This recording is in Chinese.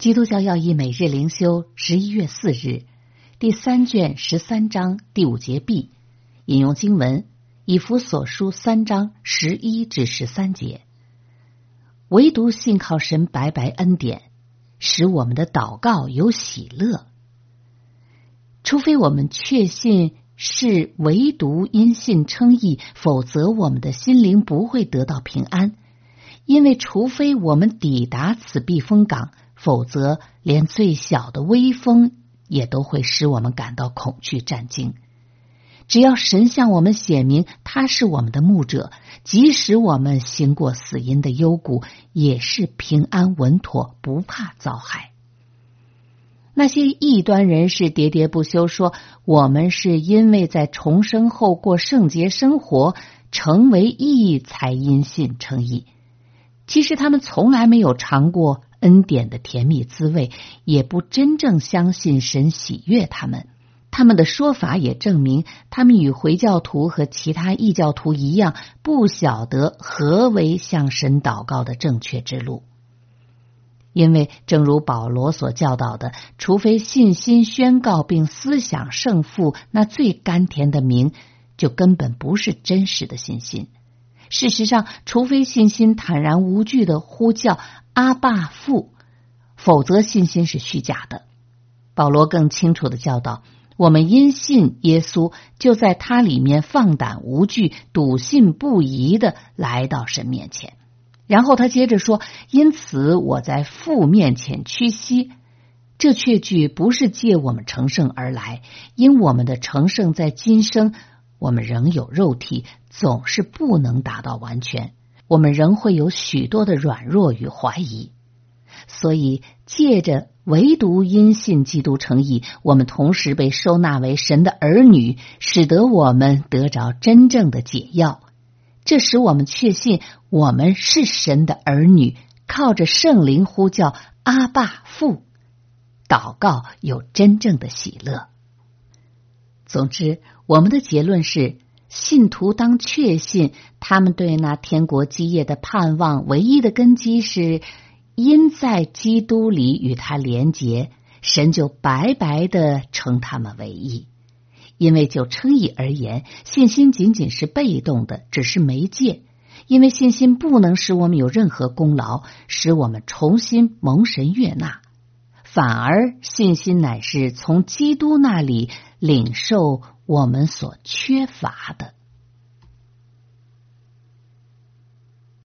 基督教要义每日灵修11月4日，第3卷13章第5节 B， 引用经文以弗所书3章11至13节。唯独信靠神白白恩典，使我们的祷告有喜乐。除非我们确信是唯独因信称义，否则我们的心灵不会得到平安。因为除非我们抵达此避风港，否则连最小的微风也都会使我们感到恐惧战惊。只要神向我们显明他是我们的牧者，即使我们行过死荫的幽谷，也是平安稳妥，不怕遭害。那些异端人士喋喋不休说我们是因为在重生后过圣洁生活，成为义才因信称义。其实他们从来没有尝过恩典的甜蜜滋味，也不真正相信神喜悦他们。他们的说法也证明，他们与回教徒和其他异教徒一样，不晓得何为向神祷告的正确之路。因为正如保罗所教导的，除非信心宣告并思想圣父那最甘甜的名，就根本不是真实的信心。事实上，除非信心坦然无惧的呼叫阿爸父，否则信心是虚假的。保罗更清楚的教导，我们因信耶稣，就在他里面放胆无惧，笃信不疑的来到神面前。然后他接着说，因此我在父面前屈膝。这确据不是借我们成圣而来，因我们的成圣在今生，我们仍有肉体，总是不能达到完全，我们仍会有许多的软弱与怀疑。所以借着唯独因信基督称义，我们同时被收纳为神的儿女，使得我们得着真正的解药。这使我们确信我们是神的儿女，靠着圣灵呼叫阿爸父，祷告有真正的喜乐。总之，我们的结论是，信徒当确信他们对那天国基业的盼望唯一的根基是因在基督里与他连结，神就白白的称他们为义。因为就称义而言，信心仅仅是被动的，只是媒介。因为信心不能使我们有任何功劳，使我们重新蒙神悦纳，反而信心乃是从基督那里领受我们所缺乏的。